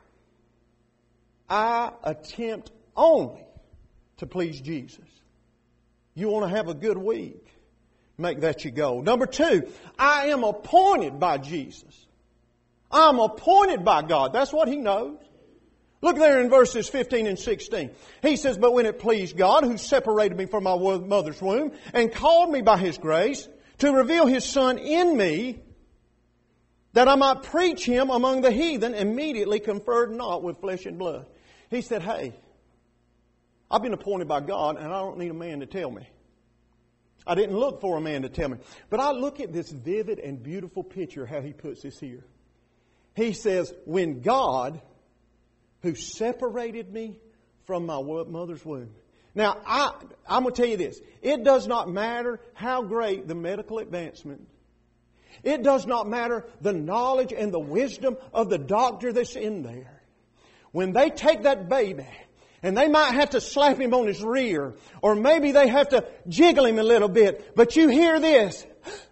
Speaker 2: I attempt only to please Jesus. You want to have a good week? Make that your goal. Number two, I am appointed by Jesus. I'm appointed by God. That's what he knows. Look there in verses fifteen and sixteen. He says, but when it pleased God, who separated me from my mother's womb and called me by His grace to reveal His Son in me, that I might preach Him among the heathen, immediately conferred not with flesh and blood. He said, hey, I've been appointed by God and I don't need a man to tell me. I didn't look for a man to tell me. But I look at this vivid and beautiful picture, how he puts this here. He says, when God, who separated me from my mother's womb. Now, I, I'm going to tell you this. It does not matter how great the medical advancement. It does not matter the knowledge and the wisdom of the doctor that's in there. When they take that baby, and they might have to slap him on his rear, or maybe they have to jiggle him a little bit, but you hear this.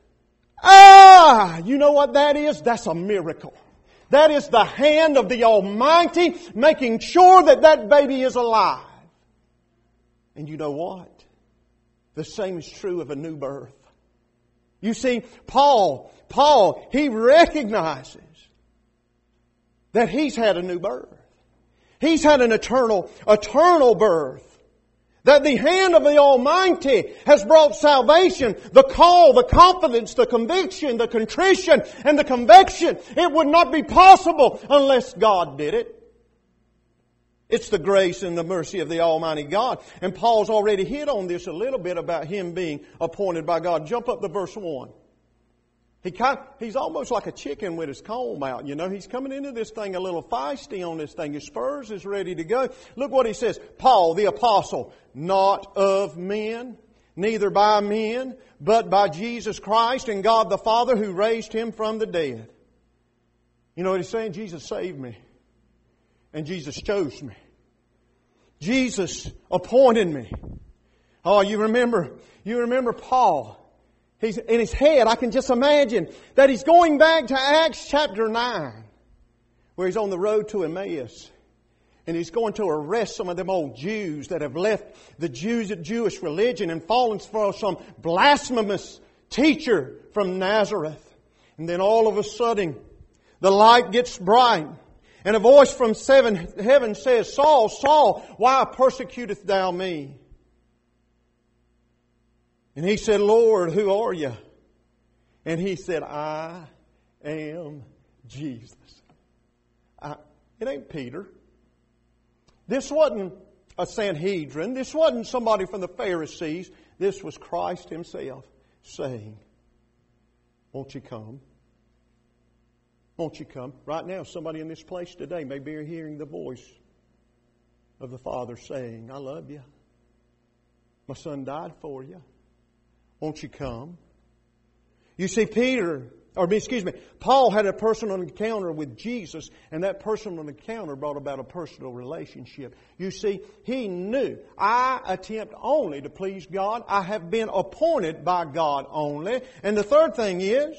Speaker 2: Ah! You know what that is? That's a miracle. That is the hand of the Almighty making sure that that baby is alive. And you know what? The same is true of a new birth. You see, Paul, Paul, he recognizes that he's had a new birth. He's had an eternal, eternal birth. That the hand of the Almighty has brought salvation, the call, the confidence, the conviction, the contrition, and the conviction. It would not be possible unless God did it. It's the grace and the mercy of the Almighty God. And Paul's already hit on this a little bit about him being appointed by God. Jump up to verse one. He kind of, he's almost like a chicken with his comb out. You know, he's coming into this thing a little feisty on this thing. His spurs is ready to go. Look what he says. Paul, the apostle, not of men, neither by men, but by Jesus Christ and God the Father who raised Him from the dead. You know what he's saying? Jesus saved me. And Jesus chose me. Jesus appointed me. Oh, you remember, you remember Paul. He's in his head, I can just imagine that he's going back to Acts chapter nine, where he's on the road to Emmaus. And he's going to arrest some of them old Jews that have left the Jews, Jewish religion and fallen for some blasphemous teacher from Nazareth. And then all of a sudden, the light gets bright. And a voice from seven, heaven says, Saul, Saul, why persecutest thou me? And he said, Lord, who are you? And he said, I am Jesus. I, it ain't Peter. This wasn't a Sanhedrin. This wasn't somebody from the Pharisees. This was Christ Himself saying, won't you come? Won't you come? Right now, somebody in this place today may be hearing the voice of the Father saying, I love you. My Son died for you. Won't you come? You see, Peter or excuse me, Paul had a personal encounter with Jesus, and that personal encounter brought about a personal relationship. You see, he knew, I attempt only to please God. I have been appointed by God only. And the third thing is,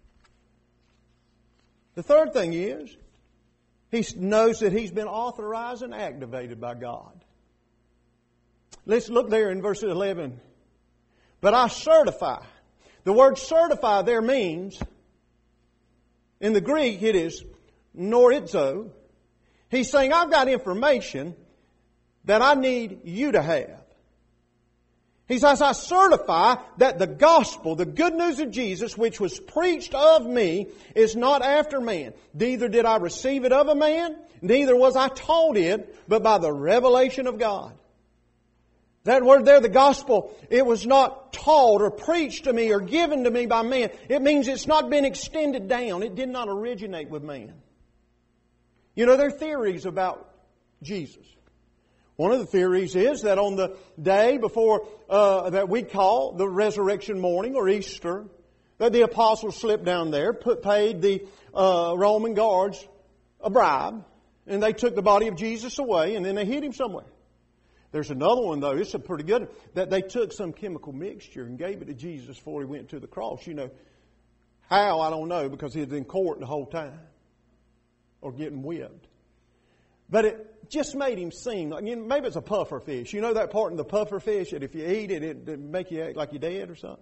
Speaker 2: the third thing is, he knows that he's been authorized and activated by God. Let's look there in verse eleven. But I certify. The word certify there means, in the Greek it is norizo. He's saying, I've got information that I need you to have. He says, I certify that the gospel, the good news of Jesus, which was preached of me, is not after man. Neither did I receive it of a man, neither was I taught it, but by the revelation of God. That word there, the gospel, it was not taught or preached to me or given to me by man. It means it's not been extended down. It did not originate with man. You know, there are theories about Jesus. One of the theories is that on the day before uh, that we call the resurrection morning or Easter, that the apostles slipped down there, put, paid the uh, Roman guards a bribe, and they took the body of Jesus away, and then they hid Him somewhere. There's another one, though, it's a pretty good one, that they took some chemical mixture and gave it to Jesus before He went to the cross. You know, how, I don't know, because He was in court the whole time, or getting whipped. But it just made Him seem like, you know, maybe it's a puffer fish. You know that part in the puffer fish that if you eat it, it, it make you act like you're dead or something?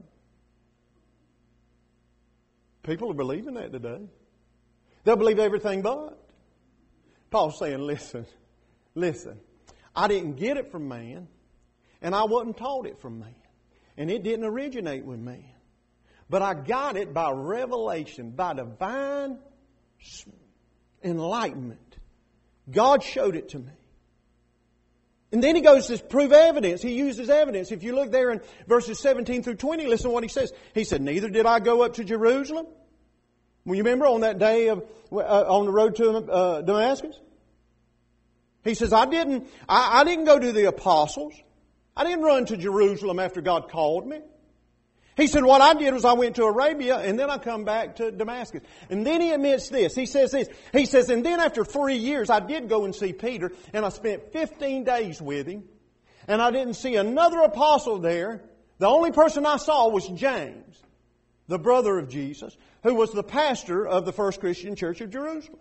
Speaker 2: People are believing that today. They'll believe everything but. Paul's saying, listen, listen. I didn't get it from man, and I wasn't taught it from man. And it didn't originate with man. But I got it by revelation, by divine enlightenment. God showed it to me. And then he goes to prove evidence. He uses evidence. If you look there in verses seventeen through twenty, listen to what he says. He said, neither did I go up to Jerusalem. Well, you remember on that day of uh, on the road to uh, Damascus? He says, I didn't, I, I didn't go to the apostles. I didn't run to Jerusalem after God called me. He said, what I did was I went to Arabia and then I come back to Damascus. And then he admits this. He says this. He says, and then after three years I did go and see Peter, and I spent fifteen days with him. And I didn't see another apostle there. The only person I saw was James, the brother of Jesus, who was the pastor of the First Christian Church of Jerusalem.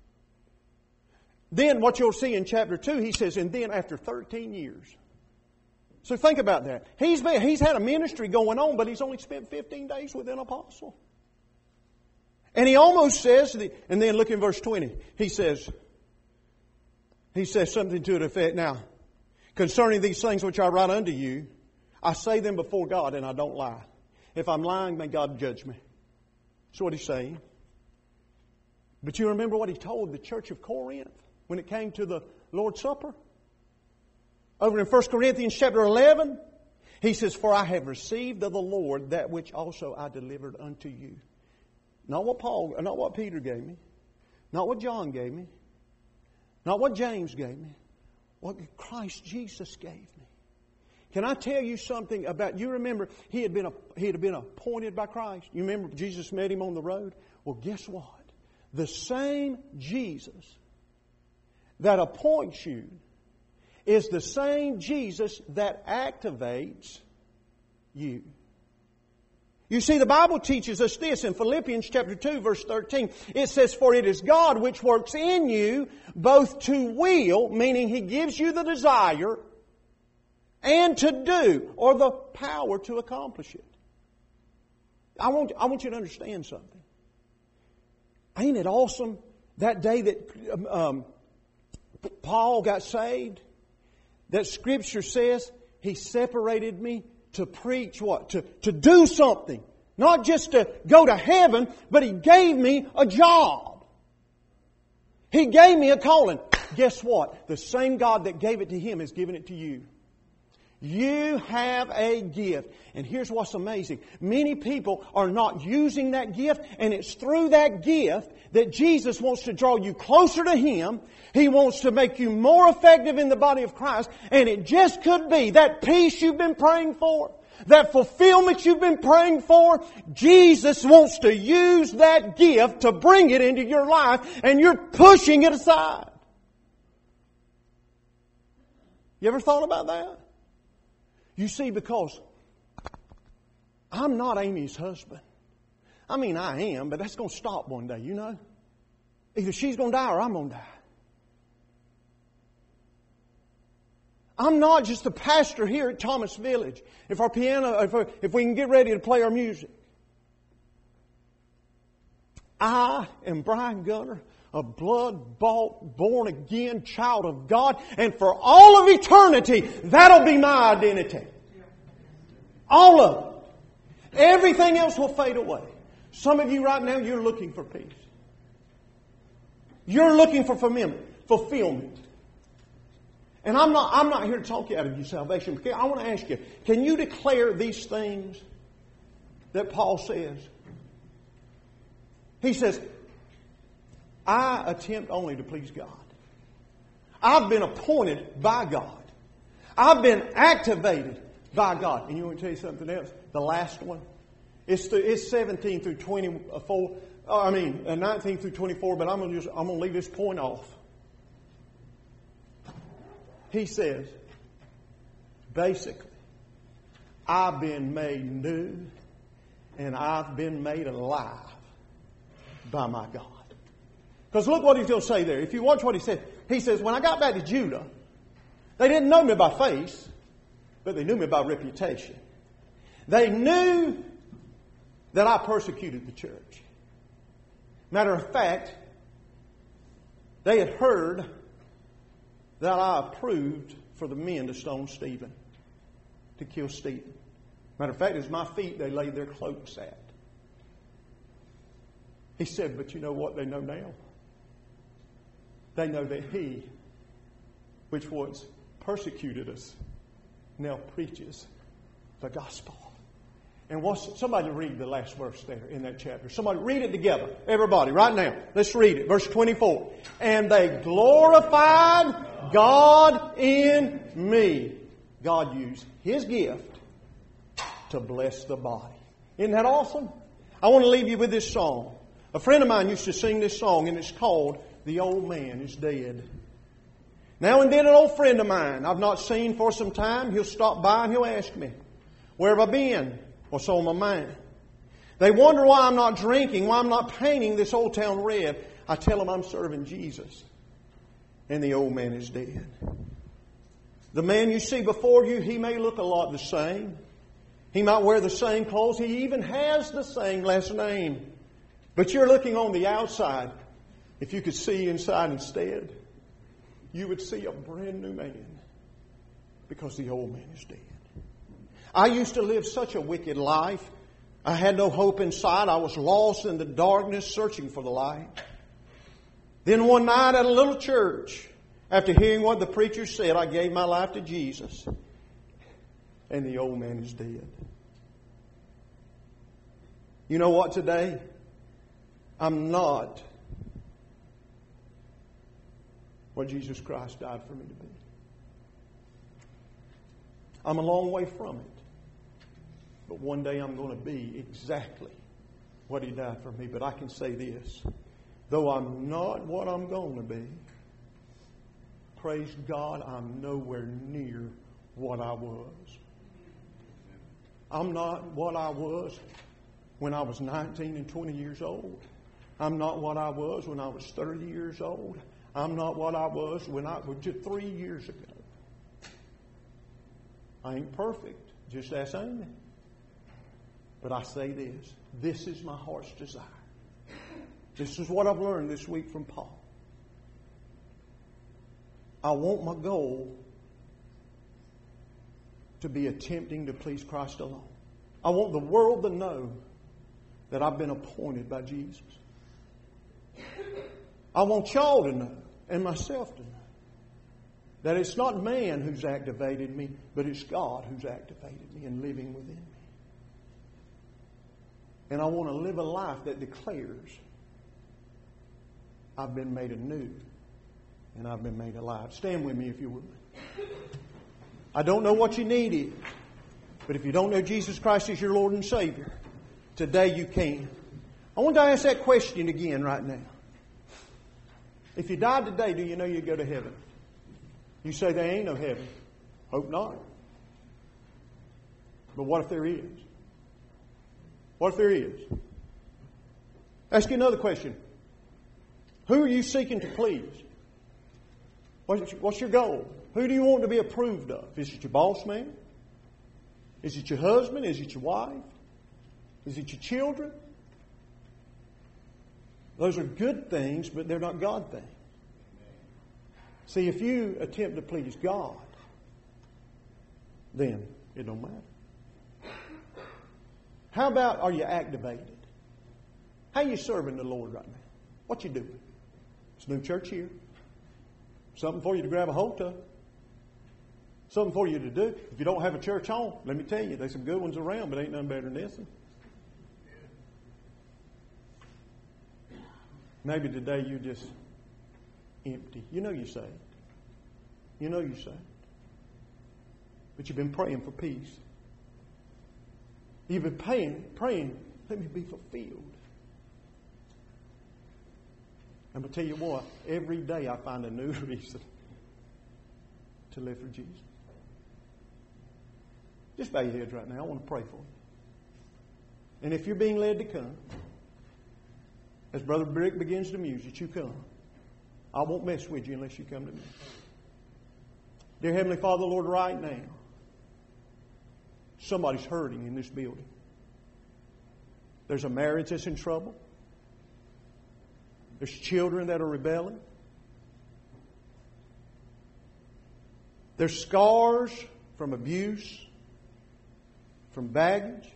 Speaker 2: Then what you'll see in chapter two, he says, and then after thirteen years. So think about that. He's been, he's had a ministry going on, but he's only spent fifteen days with an apostle. And he almost says, and then look in verse twenty, he says, he says something to the effect, now, concerning these things which I write unto you, I say them before God and I don't lie. If I'm lying, may God judge me. That's what he's saying. But you remember what he told the church of Corinth when it came to the Lord's Supper? Over in First Corinthians chapter eleven, he says, for I have received of the Lord that which also I delivered unto you. Not what Paul, not what Peter gave me. Not what John gave me. Not what James gave me. What Christ Jesus gave me. Can I tell you something about, you remember he had been a, he had been appointed by Christ. You remember Jesus met him on the road? Well, guess what? The same Jesus that appoints you is the same Jesus that activates you. You see, the Bible teaches us this in Philippians chapter two, verse thirteen. It says, for it is God which works in you both to will, meaning He gives you the desire, and to do, or the power to accomplish it. I want, I want you to understand something. Ain't it awesome that day that um, Paul got saved? That Scripture says He separated me to preach what? To, to do something. Not just to go to heaven, but He gave me a job. He gave me a calling. Guess what? The same God that gave it to Him has given it to you. You have a gift. And here's what's amazing. Many people are not using that gift, and it's through that gift that Jesus wants to draw you closer to Him. He wants to make you more effective in the body of Christ. And it just could be that peace you've been praying for, That fulfillment you've been praying for, Jesus wants to use that gift to bring it into your life, and you're pushing it aside. You ever thought about that? You see, because I'm not Amy's husband. I mean, I am, but that's going to stop one day, you know? Either she's going to die or I'm going to die. I'm not just the pastor here at Thomas Village. If our piano, if, if we can get ready to play our music. I am Brian Gunner, a blood-bought, born-again child of God. And for all of eternity, that'll be my identity. All of it. Everything else will fade away. Some of you right now, you're looking for peace. You're looking for fulfillment. And I'm not, I'm not here to talk you out of your salvation. I want to ask you, can you declare these things that Paul says? He says, I attempt only to please God. I've been appointed by God. I've been activated by God. And you want to tell you something else? The last one. It's, the, it's seventeen through twenty-four. I mean, nineteen through twenty-four, but I'm going to just, I'm going to leave this point off. He says, basically, I've been made new and I've been made alive by my God. Because look what he's going to say there. If you watch what he said, he says, when I got back to Judah, they didn't know me by face, but they knew me by reputation. They knew that I persecuted the church. Matter of fact, they had heard that I approved for the men to stone Stephen, to kill Stephen. Matter of fact, it was my feet they laid their cloaks at. He said, but you know what they know now? They know that he, which once persecuted us, now preaches the gospel. And what's, somebody read the last verse there in that chapter. Somebody read it together. Everybody, right now. Let's read it. Verse twenty-four. And they glorified God in me. God used His gift to bless the body. Isn't that awesome? I want to leave you with this song. A friend of mine used to sing this song, and it's called The Old Man is Dead. Now and then an old friend of mine I've not seen for some time, he'll stop by and he'll ask me, where have I been? What's on my mind? They wonder why I'm not drinking, why I'm not painting this old town red. I tell them I'm serving Jesus. And the old man is dead. The man you see before you, he may look a lot the same. He might wear the same clothes. He even has the same last name. But you're looking on the outside. If you could see inside instead, you would see a brand new man. Because the old man is dead. I used to live such a wicked life. I had no hope inside. I was lost in the darkness, searching for the light. Then one night at a little church, after hearing what the preacher said, I gave my life to Jesus. And the old man is dead. You know what today? I'm not what Jesus Christ died for me to be. I'm a long way from it. But one day I'm going to be exactly what He died for me. But I can say this. Though I'm not what I'm going to be, praise God, I'm nowhere near what I was. I'm not what I was when I was nineteen and twenty years old. I'm not what I was when I was thirty years old. I'm not what I was when I was just three years ago. I ain't perfect. Just ask Amy. But I say this. This is my heart's desire. This is what I've learned this week from Paul. I want my goal to be attempting to please Christ alone. I want the world to know that I've been appointed by Jesus. I want y'all to know, and myself to know, that it's not man who's activated me, but it's God who's activated me and living within me. And I want to live a life that declares I've been made anew and I've been made alive. Stand with me if you would. I don't know what your need is. But if you don't know Jesus Christ as your Lord and Savior, today you can. I want to ask that question again right now. If you died today, do you know you'd go to heaven? You say there ain't no heaven. Hope not. But what if there is? What if there is? Ask you another question. Who are you seeking to please? What's your goal? Who do you want to be approved of? Is it your boss man? Is it your husband? Is it your wife? Is it your children? Those are good things, but they're not God things. See, if you attempt to please God, then it don't matter. How about, are you activated? How are you serving the Lord right now? What you doing? It's a new church here. Something for you to grab a hold of. Something for you to do. If you don't have a church home, let me tell you, there's some good ones around, but ain't none better than this one. Maybe today you're just empty. You know you're saved. You know you're saved. But you've been praying for peace. You've been praying, praying, let me be fulfilled. I'm going to tell you what, every day I find a new reason to live for Jesus. Just bow your heads right now. I want to pray for you. And if you're being led to come, as Brother Brick begins to music, you come. I won't mess with you unless you come to me. Dear Heavenly Father, Lord, right now, somebody's hurting in this building. There's a marriage that's in trouble. There's children that are rebelling. There's scars from abuse, from baggage.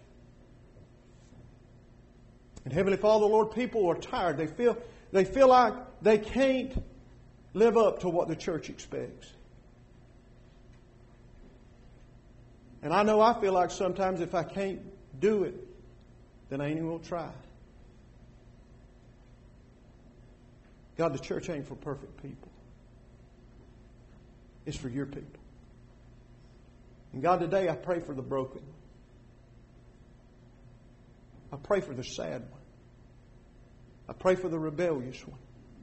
Speaker 2: And Heavenly Father, Lord, people are tired. They feel, they feel like they can't live up to what the church expects. And I know I feel like sometimes if I can't do it, then I ain't even going to try. God, the church ain't for perfect people. It's for your people. And God, today I pray for the broken. I pray for the sad one. I pray for the rebellious one.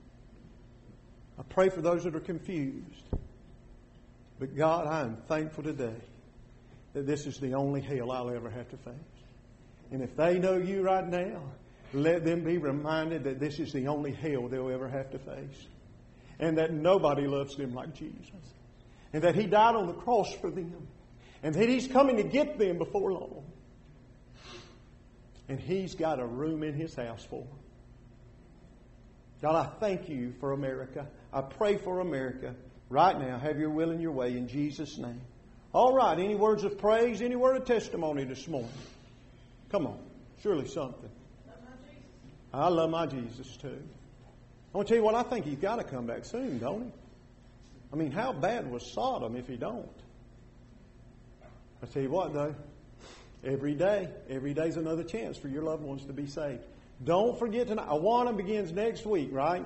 Speaker 2: I pray for those that are confused. But God, I am thankful today that this is the only hell I'll ever have to face. And if they know you right now, let them be reminded that this is the only hell they'll ever have to face. And that nobody loves them like Jesus. And that He died on the cross for them. And that He's coming to get them before long. And He's got a room in His house for them. God, I thank you for America. I pray for America right now. Have your will and your way in Jesus' name. All right, any words of praise, any word of testimony this morning? Come on, surely something. I love my Jesus too. I want to tell you what, I think He's got to come back soon, don't He? I mean, how bad was Sodom if He don't? I tell you what, though, every day, every day's another chance for your loved ones to be saved. Don't forget tonight. Awana begins next week, right?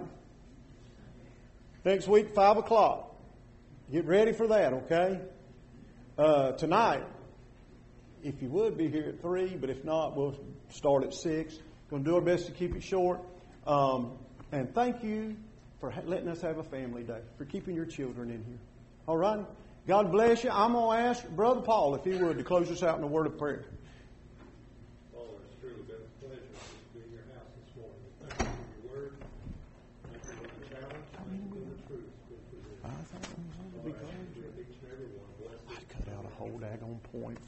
Speaker 2: Next week, five o'clock. Get ready for that, okay? Uh, tonight, if you would, be here at three, but if not, we'll start at six. Going to do our best to keep it short. Um, and thank you for letting us have a family day, for keeping your children in here. All right? God bless you. I'm going to ask Brother Paul, if he would, to close us out in a word of prayer.
Speaker 8: Paul, it's truly been a pleasure to be in your house this morning. Thank you for your word. Thank you for the challenge. Thank you for the truth.
Speaker 2: I thought it was going to be good.
Speaker 8: Each and every one. Bless
Speaker 2: I cut out a whole daggone point.